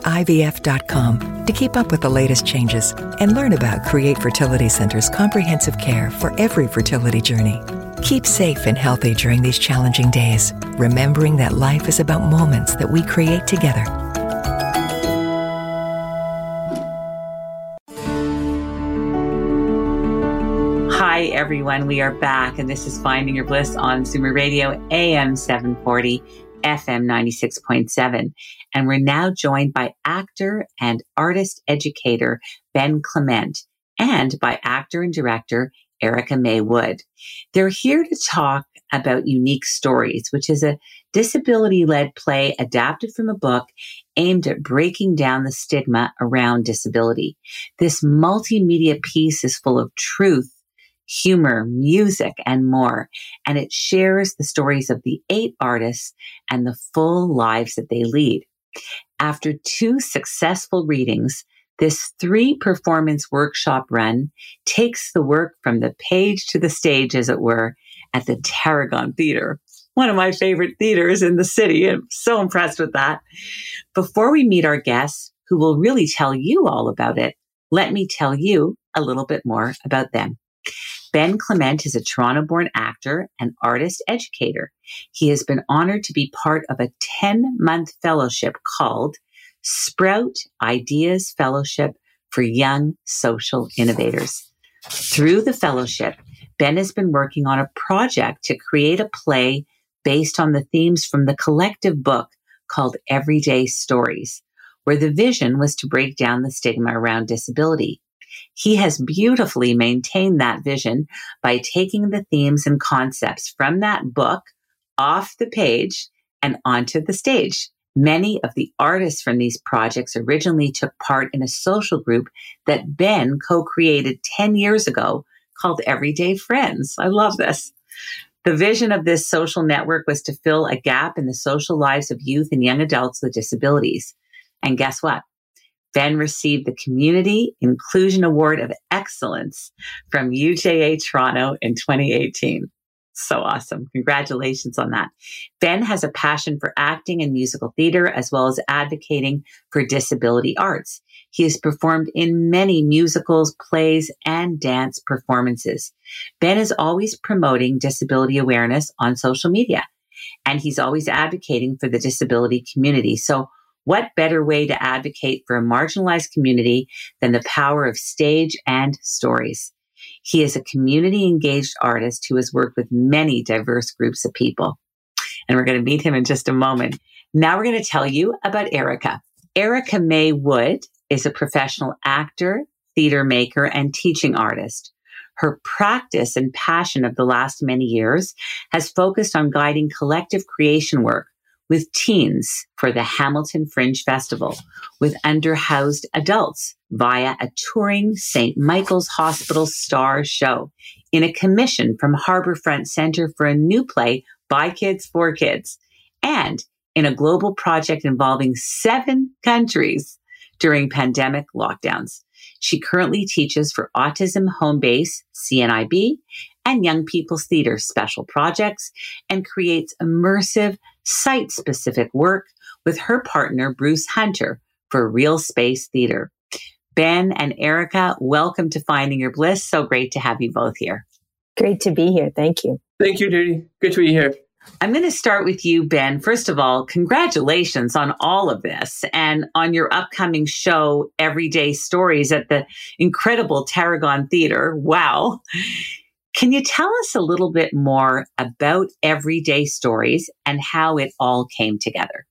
createivf.com to keep up with the latest changes and learn about Create Fertility Center's comprehensive care for every fertility journey. Keep safe and healthy during these challenging days, remembering that life is about moments that we create together. Hi, everyone. We are back, and this is Finding Your Bliss on Zoomer Radio, AM 740, FM 96.7. And we're now joined by actor and artist educator Ben Clement and by actor and director Erica May Wood. They're here to talk about Unique Stories, which is a disability-led play adapted from a book aimed at breaking down the stigma around disability. This multimedia piece is full of truth, humor, music, and more, and it shares the stories of the 8 artists and the full lives that they lead. After 2 successful readings, this 3-performance workshop run takes the work from the page to the stage, as it were, at the Tarragon Theatre, one of my favorite theaters in the city. I'm so impressed with that. Before we meet our guests, who will really tell you all about it, let me tell you a little bit more about them. Ben Clement is a Toronto-born actor and artist educator. He has been honored to be part of a 10-month fellowship called Sprout Ideas Fellowship for Young Social Innovators. Through the fellowship, Ben has been working on a project to create a play based on the themes from the collective book called Everyday Stories, where the vision was to break down the stigma around disability. He has beautifully maintained that vision by taking the themes and concepts from that book off the page and onto the stage. Many of the artists from these projects originally took part in a social group that Ben co-created 10 years ago called Everyday Friends. I love this. The vision of this social network was to fill a gap in the social lives of youth and young adults with disabilities. And guess what? Ben received the Community Inclusion Award of Excellence from UJA Toronto in 2018. So awesome. Congratulations on that. Ben has a passion for acting and musical theater, as well as advocating for disability arts. He has performed in many musicals, plays, and dance performances. Ben is always promoting disability awareness on social media, and he's always advocating for the disability community. So what better way to advocate for a marginalized community than the power of stage and stories? He is a community-engaged artist who has worked with many diverse groups of people. And we're going to meet him in just a moment. Now we're going to tell you about Erica. Erica May Wood is a professional actor, theater maker, and teaching artist. Her practice and passion of the last many years has focused on guiding collective creation work with teens for the Hamilton Fringe Festival, with underhoused adults via a touring St. Michael's Hospital Star show, in a commission from Harbourfront Centre for a new play by kids for kids, and in a global project involving 7 countries during pandemic lockdowns. She currently teaches for Autism Home Base, CNIB, and Young People's Theatre special projects, and creates immersive, site-specific work with her partner, Bruce Hunter, for Real Space Theatre. Ben and Erica, welcome to Finding Your Bliss. So great to have you both here. Great to be here. Thank you. Thank you, Judy. Good to be here. I'm going to start with you, Ben. First of all, congratulations on all of this and on your upcoming show, Everyday Stories, at the incredible Tarragon Theatre. Wow. Can you tell us a little bit more about Everyday Stories and how it all came together?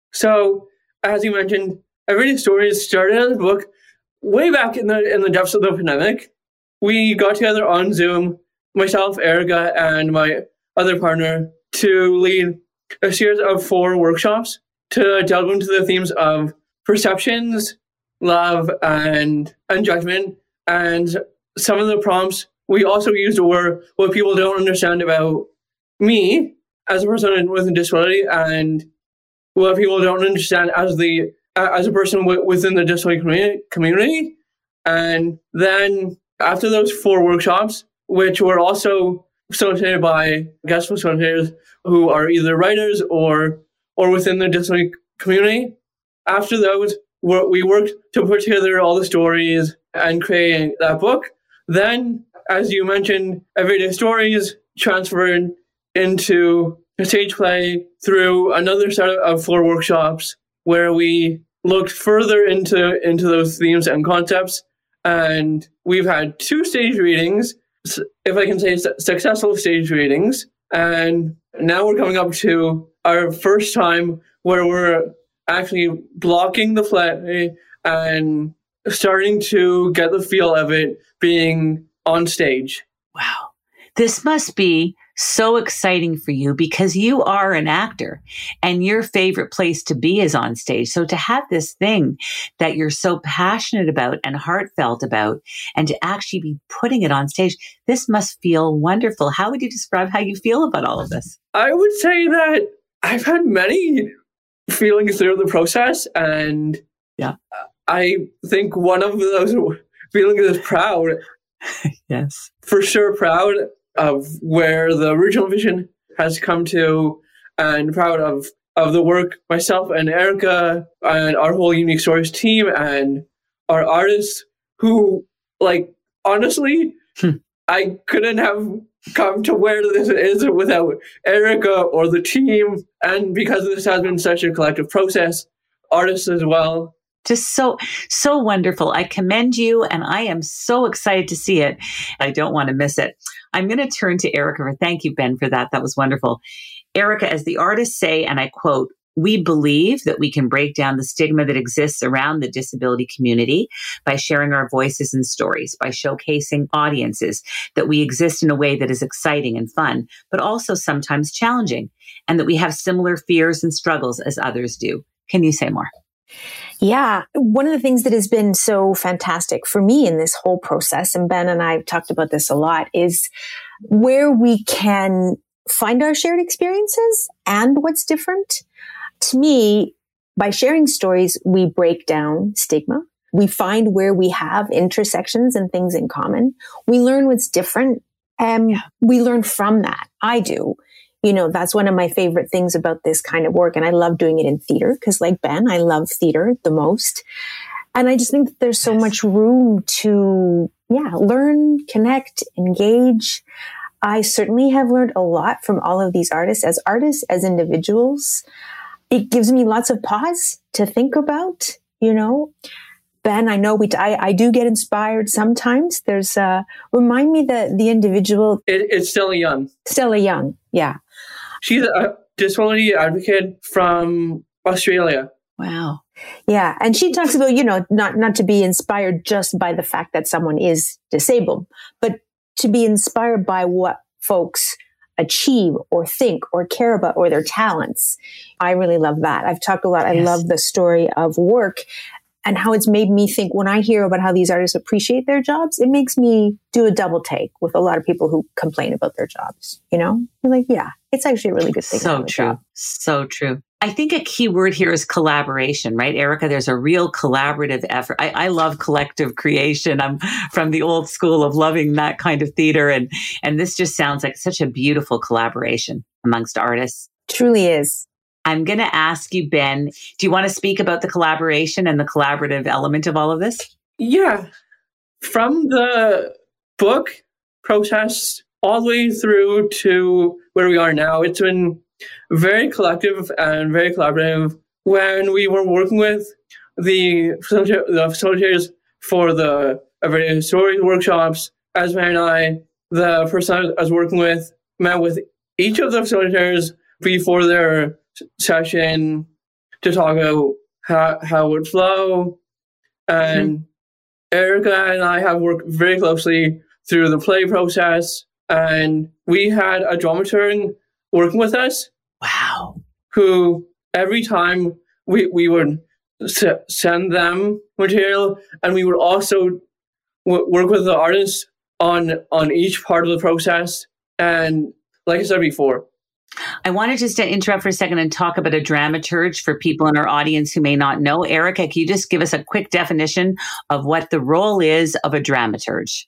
So, as you mentioned, Everyday Stories started as a book way back in the depths of the pandemic. We got together on Zoom, myself, Erica, and my other partner, to lead a series of 4 workshops to delve into the themes of perceptions, love, and judgment. And some of the prompts we also used were what people don't understand about me as a person with a disability, and what people don't understand as a person within the disability community. And then after those 4 workshops, which were also facilitated by guest facilitators who are either writers or within the disability community, after those, we worked to put together all the stories and create that book. Then, as you mentioned, Everyday Stories transferred into a stage play through another set of 4 workshops where we looked further into those themes and concepts. And we've had 2 stage readings, if I can say successful stage readings. And now we're coming up to our first time where we're actually blocking the play and starting to get the feel of it being on stage. Wow. This must be so exciting for you because you are an actor and your favorite place to be is on stage. So to have this thing that you're so passionate about and heartfelt about, and to actually be putting it on stage, this must feel wonderful. How would you describe how you feel about all of this? I would say that I've had many feelings through the process, and I think one of those feelings is proud. Yes. For sure, proud of where the original vision has come to, and proud of the work myself and Erica and our whole Unique Stories team and our artists who, like, honestly, I couldn't have come to where this is without Erica or the team. And because this has been such a collective process, artists as well. Just so wonderful. I commend you, and I am so excited to see it. I don't want to miss it. I'm going to turn to Erica. Thank you, Ben, for that. That was wonderful. Erica, as the artists say, and I quote, We believe that we can break down the stigma that exists around the disability community by sharing our voices and stories, by showcasing audiences that we exist in a way that is exciting and fun, but also sometimes challenging, and that we have similar fears and struggles as others do. Can you say more? Yeah. One of the things that has been so fantastic for me in this whole process, and Ben and I have talked about this a lot, is where we can find our shared experiences and what's different. To me, by sharing stories, we break down stigma. We find where we have intersections and things in common. We learn what's different, and we learn from that. I do. You know, that's one of my favorite things about this kind of work. And I love doing it in theater because, like Ben, I love theater the most. And I just think that there's so much room to, learn, connect, engage. I certainly have learned a lot from all of these artists, as individuals. It gives me lots of pause to think about, you know. Ben, I know I do get inspired sometimes. There's remind me the individual. It's Stella Young. Stella Young, yeah. She's a disability advocate from Australia. Wow. Yeah, and she talks about, you know, not to be inspired just by the fact that someone is disabled, but to be inspired by what folks achieve or think or care about or their talents. I really love that. I've talked a lot. Yes. I love the story of work and how it's made me think when I hear about how these artists appreciate their jobs, it makes me do a double take with a lot of people who complain about their jobs. You know, you're like, yeah, it's actually a really good thing. So true. So true. I think a key word here is collaboration, right, Erica? There's a real collaborative effort. I love collective creation. I'm from the old school of loving that kind of theater. And this just sounds like such a beautiful collaboration amongst artists. Truly is. I'm going to ask you, Ben, do you want to speak about the collaboration and the collaborative element of all of this? Yeah. From the book process all the way through to where we are now, it's been very collective and very collaborative. When we were working with the facilitators for the various story workshops, Esme and I, the person I was working with, met with each of the facilitators before their session to talk about how it would flow. And Erica and I have worked very closely through the play process. And we had a dramaturg working with us. Wow. Who every time we would send them material, and we would also work with the artists on each part of the process. And like I said before, I wanted just to interrupt for a second and talk about a dramaturge for people in our audience who may not know. Erica, can you just give us a quick definition of what the role is of a dramaturge?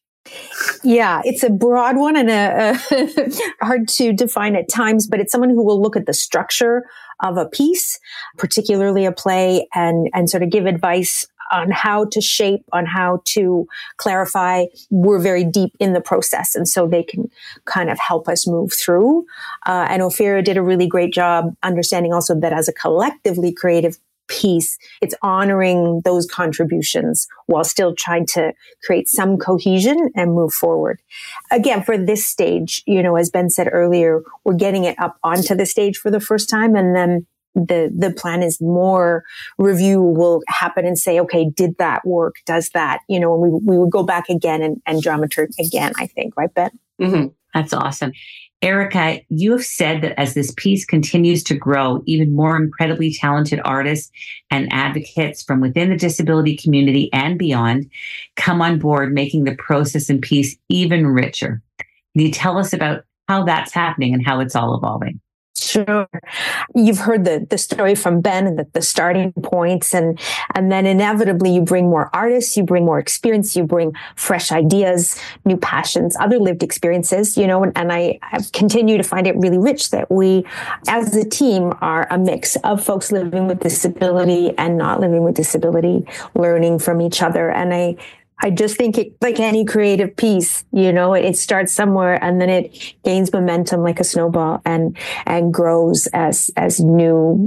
Yeah, it's a broad one and a hard to define at times, but it's someone who will look at the structure of a piece, particularly a play, and sort of give advice on how to shape, on how to clarify. We're very deep in the process, and so they can kind of help us move through. And Ophira did a really great job understanding also that as a collectively creative piece, it's honoring those contributions while still trying to create some cohesion and move forward. Again, for this stage, you know, as Ben said earlier, we're getting it up onto the stage for the first time, and then the plan is more review will happen and say, okay, did that work? Does that? You know, and we would go back again and dramaturg again, I think, right, Ben? Mm-hmm. That's awesome. Erica, you have said that as this piece continues to grow, even more incredibly talented artists and advocates from within the disability community and beyond come on board, making the process and piece even richer. Can you tell us about how that's happening and how it's all evolving? Sure. You've heard the story from Ben and the starting points, and then inevitably you bring more artists, you bring more experience, you bring fresh ideas, new passions, other lived experiences, you know, and I continue to find it really rich that we as a team are a mix of folks living with disability and not living with disability, learning from each other. And I just think it, like any creative piece, you know, it starts somewhere and then it gains momentum like a snowball and grows as new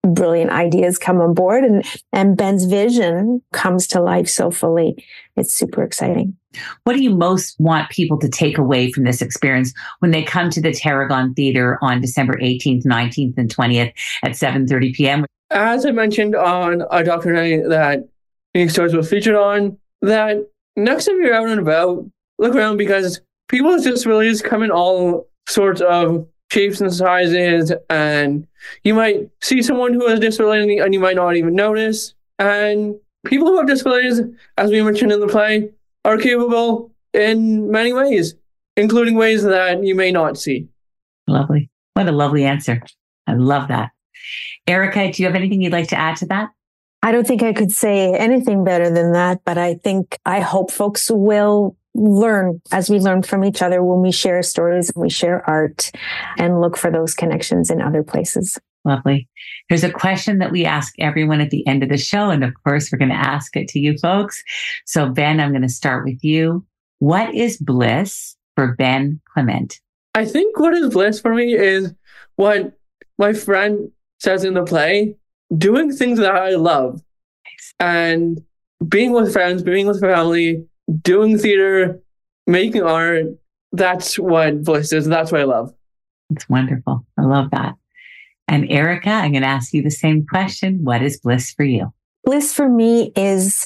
brilliant ideas come on board, and Ben's vision comes to life so fully. It's super exciting. What do you most want people to take away from this experience when they come to the Tarragon Theatre on December 18th, 19th, and 20th at 7:30 p.m.? As I mentioned on our documentary that Unique Stories was featured on, that next time you're out and about, look around, because people with disabilities come in all sorts of shapes and sizes, and you might see someone who has a disability and you might not even notice. And people who have disabilities, as we mentioned in the play, are capable in many ways, including ways that you may not see. Lovely. What a lovely answer. I love that. Erica, do you have anything you'd like to add to that? I don't think I could say anything better than that, but I hope folks will learn as we learn from each other when we share stories, and we share art, and look for those connections in other places. Lovely. There's a question that we ask everyone at the end of the show. And of course, we're going to ask it to you folks. So Ben, I'm going to start with you. What is bliss for Ben Clement? I think what is bliss for me is what my friend says in the play, doing things that I love. Nice. And being with friends, being with family, doing theater, making art. That's what bliss is. That's what I love. It's wonderful. I love that. And Erica, I'm going to ask you the same question. What is bliss for you? Bliss for me is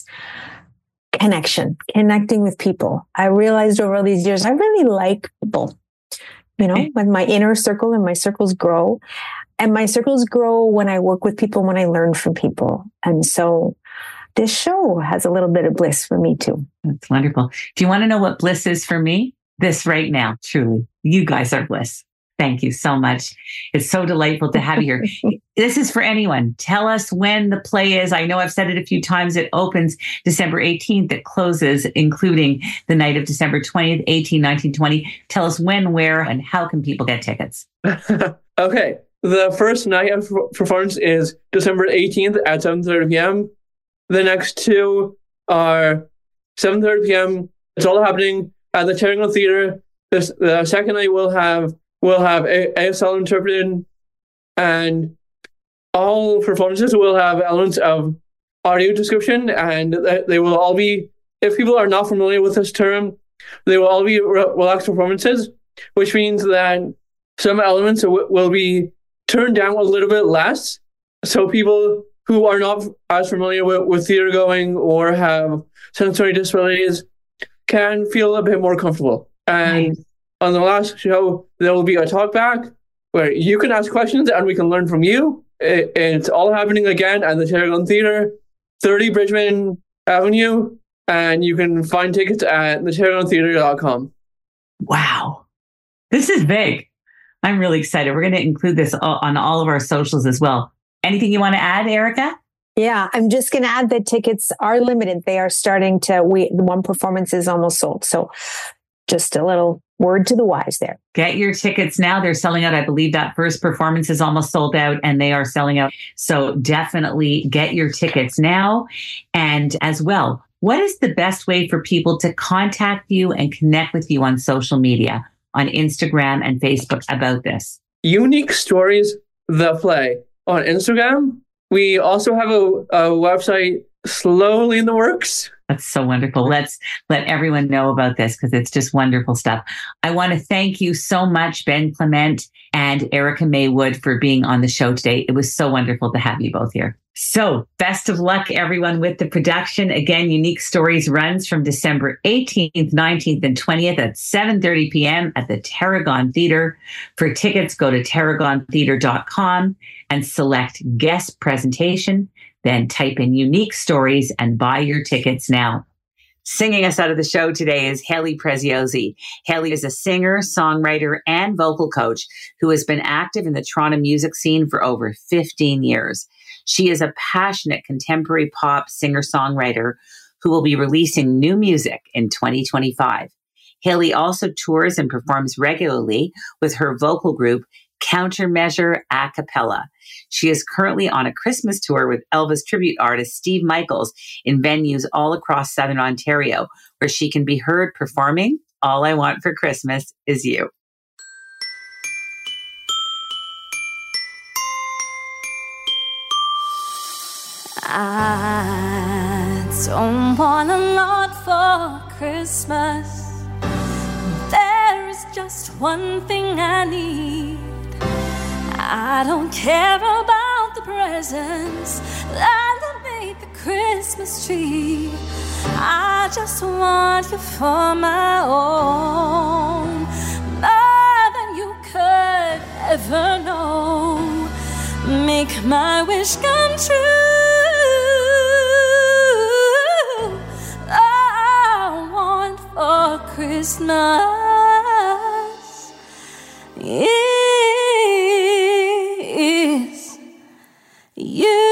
connecting with people. I realized over all these years, I really like people, when my inner circle and my circles grow. And my circles grow when I work with people, when I learn from people. And so this show has a little bit of bliss for me too. That's wonderful. Do you want to know what bliss is for me? This right now, truly. You guys are bliss. Thank you so much. It's so delightful to have you here. This is for anyone. Tell us when the play is. I know I've said it a few times. It opens December 18th. It closes, including the night of December 20th, 18, 19, 20. Tell us when, where, and how can people get tickets? Okay. The first night of performance is December 18th at 7:30 p.m. The next two are 7:30 p.m. It's all happening at the Tarragon Theatre. The second night will have ASL interpreted, and all performances will have elements of audio description, and they will all be, if people are not familiar with this term, they will all be relaxed performances, which means that some elements will be turned down a little bit less, so people who are not as familiar with theater going or have sensory disabilities can feel a bit more comfortable. And nice. On the last show, there will be a talk back where you can ask questions and we can learn from you. It's all happening again at the Tarragon Theatre, 30 Bridgman Avenue, and you can find tickets at thetarragontheatre.com. Wow. This is big. I'm really excited. We're going to include this on all of our socials as well. Anything you want to add, Erica? Yeah, I'm just going to add that tickets are limited. They are starting to, one performance is almost sold. So just a little word to the wise there. Get your tickets now. They're selling out. I believe that first performance is almost sold out and they are selling out. So definitely get your tickets now. And as well, what is the best way for people to contact you and connect with you on social media, on Instagram and Facebook about this? Unique Stories, the play on Instagram. We also have a website slowly in the works. That's so wonderful. Let's let everyone know about this because it's just wonderful stuff. I want to thank you so much, Ben Clement and Erica Maywood, for being on the show today. It was so wonderful to have you both here. So best of luck, everyone, with the production. Again, Unique Stories runs from December 18th, 19th, and 20th at 7:30 p.m. at the Tarragon Theatre. For tickets, go to tarragontheatre.com and select guest presentation. Then type in Unique Stories and buy your tickets now. Singing us out of the show today is Haley Preziosi. Haley is a singer, songwriter, and vocal coach who has been active in the Toronto music scene for over 15 years. She is a passionate contemporary pop singer-songwriter who will be releasing new music in 2025. Haley also tours and performs regularly with her vocal group, Countermeasure A Cappella. She is currently on a Christmas tour with Elvis tribute artist Steve Michaels in venues all across Southern Ontario, where she can be heard performing All I Want for Christmas Is You. I don't want a lot for Christmas. There is just one thing I need. I don't care about the presents underneath the Christmas tree. I just want you for my own, more than you could ever know. Make my wish come true. All I want for Christmas is you.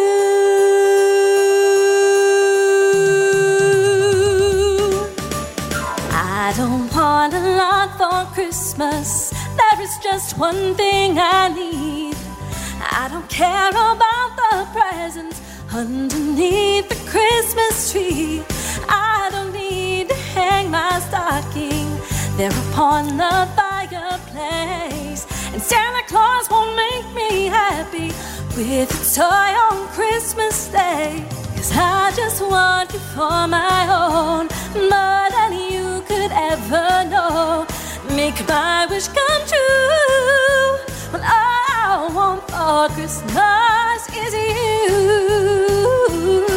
I don't want a lot for Christmas. There is just one thing I need. I don't care about the presents underneath the Christmas tree. I don't need to hang my stocking there upon the fireplace. And Santa Claus won't make me happy with a toy on Christmas Day. 'Cause I just want you for my own, more than you could ever know. Make my wish come true. Well, all I want for Christmas is you.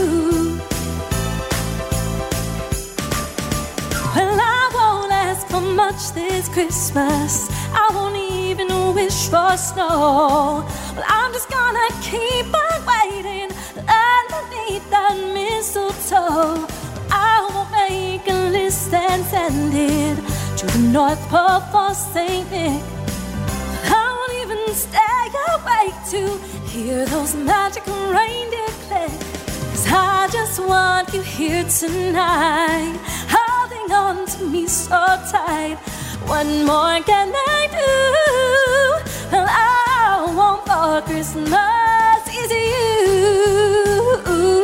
Well, I won't ask for much this Christmas. I won't even wish for snow. Well, I'm just gonna keep on waiting underneath that mistletoe. I won't make a list and send it to the North Pole for St. Nick. I won't even stay awake to hear those magical reindeer click. 'Cause I just want you here tonight, holding on to me so tight. What more can I do? Well, all I want for Christmas is you.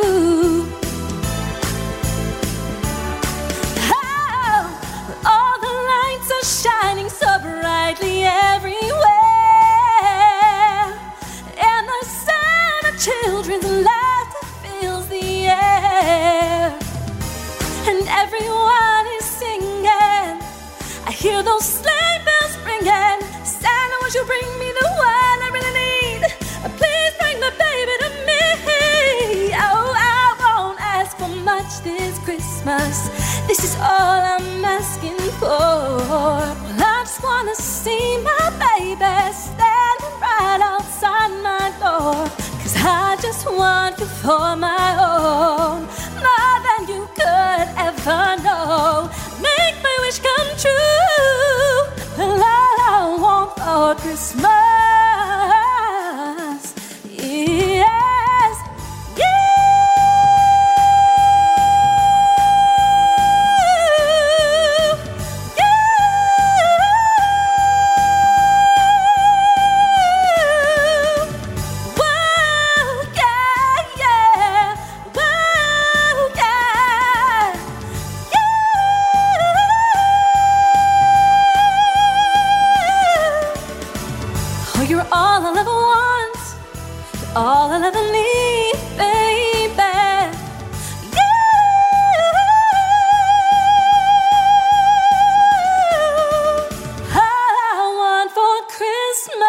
Oh, all the lights are shining so brightly everywhere, and the sound of children's laughter fills the air, and everyone is singing. I hear those sleigh bells ringing. Santa, won't you bring me the one I really need? Please bring the baby to me. Oh, I won't ask for much this Christmas. This is all I'm asking for. Well, I just wanna see my baby standing right outside my door. 'Cause I just want you for my own, more than you could ever know. Make my wish come true. Well, all I want for Christmas is you. All I'll ever need, baby. You. All I want for Christmas.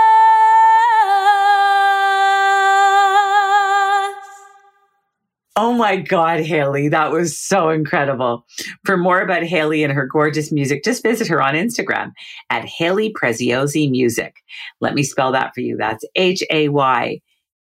Oh my God, Haley, that was so incredible. For more about Haley and her gorgeous music, just visit her on Instagram at Haley Preziosi Music. Let me spell that for you. That's HAYLEY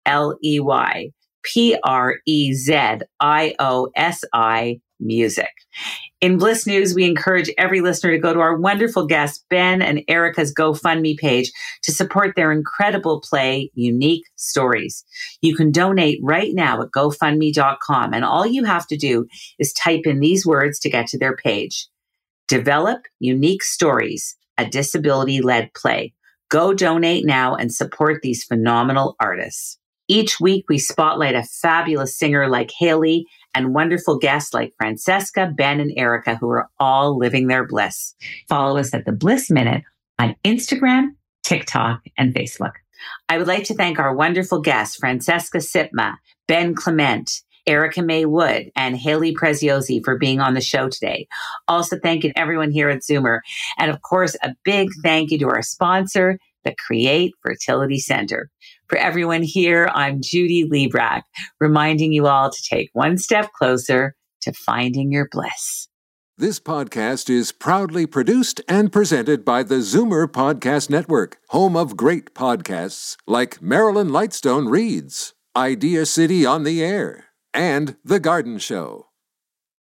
PREZIOSI Music. In Bliss News, we encourage every listener to go to our wonderful guests, Ben and Erica's GoFundMe page to support their incredible play, Unique Stories. You can donate right now at GoFundMe.com, and all you have to do is type in these words to get to their page. Develop Unique Stories, a disability-led play. Go donate now and support these phenomenal artists. Each week, we spotlight a fabulous singer like Haley and wonderful guests like Francesca, Ben, and Erica, who are all living their bliss. Follow us at The Bliss Minute on Instagram, TikTok, and Facebook. I would like to thank our wonderful guests, Francesca Sipma, Ben Clement, Erica May Wood, and Haley Preziosi for being on the show today. Also thanking everyone here at Zoomer. And of course, a big thank you to our sponsor, the Create Fertility Center. For everyone here, I'm Judy Librach, reminding you all to take one step closer to finding your bliss. This podcast is proudly produced and presented by the Zoomer Podcast Network, home of great podcasts like Marilyn Lightstone Reads, Idea City on the Air, and The Garden Show.